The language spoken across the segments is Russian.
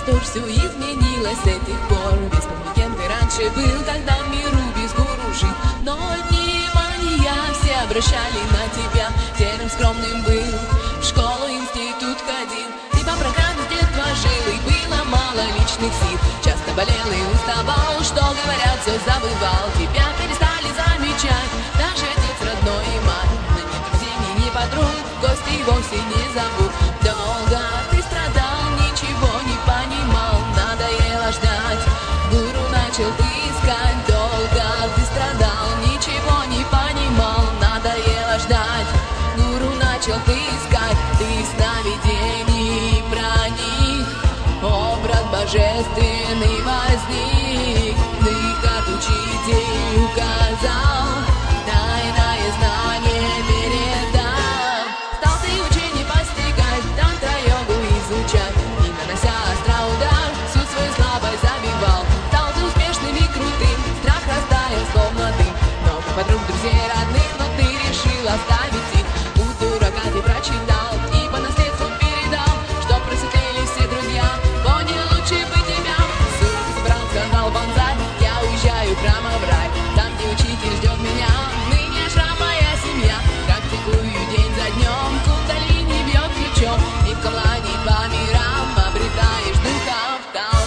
что ж все изменилось с этих пор. Без кем ты раньше был, когда миру без гуру жил. Но внимание все обращали на тебя. Серым скромным был, в школу, институт ходил. Ты по программе с детства жил, и было мало личных сил. Часто болел и уставал, что говорят, все забывал. Тебя перестали замечать, даже отец родной и мать. Но ни друзей, ни подруг, гости вовсе не зовут. Долго ты страдал, ничего не понимал, надоело ждать, гуру начал ты искать. Долго ты страдал, ничего не понимал, надоело ждать, гуру начал ты искать. Ты сновидений проник, образ божественный возник. Дых от учителей указал, тайное знание передал. Стал ты учение постигать, тантра-йогу изучать, и нанося остро удар, всю свою слабость забивал. Стал ты успешным и крутым, страх растаял словно дым. Много подруг, друзей, родных, но ты решил оставить их. У дурака ты прочитал и по наследству передал, что просветлели все друзья, понял лучше бы тебя. Сумку собрал, сказал бонзай, я уезжаю прямо в рай, там, где учитель ждет меня. Ныне ашрам моя семья, практикую день за днем, кундалини бьет ключом, и в камлане по мирам обретаешь духов там.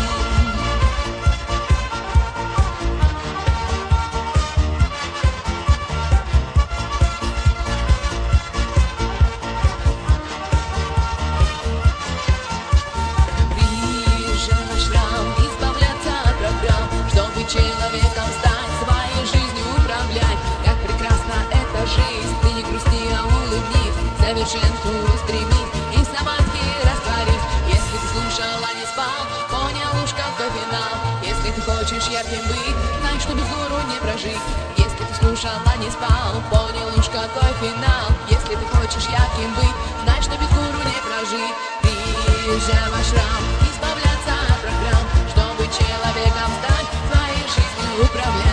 Человеком стать, своей жизнью управлять. Как прекрасна эта жизнь, ты не грусти, а улыбнись, к совершенству устремись и самадхи растворись. Если ты слушал, а не спал, понял уж какой финал. Если ты хочешь ярким быть, знай, что без гуру не прожить. Если ты слушал, а не спал, понял уж какой финал. Если ты хочешь ярким быть, знай, что без гуру не прожить. Приезжай в ашрам, избавляться от программ, чтобы человеком стать, своей жизнью управлять.